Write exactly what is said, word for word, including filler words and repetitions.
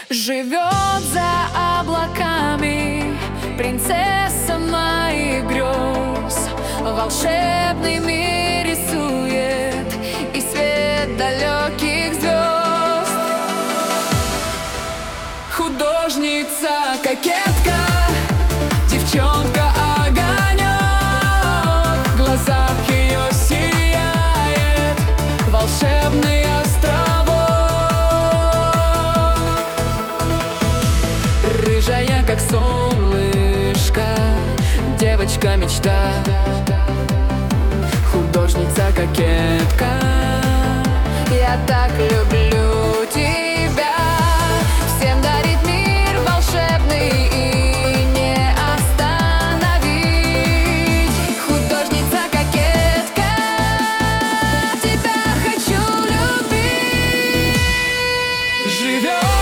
Живет за облаками принцесса моих грез, волшебный мир рисует и свет далеких звезд. Художница, кокетка, девчонка огонек, в глазах ее сияет волшебный островок. Рыжая, как солнышко, девочка-мечта, художница-кокетка, я так люблю тебя. Всем дарит мир волшебный и не остановить. Художница-кокетка, тебя хочу любить. Живет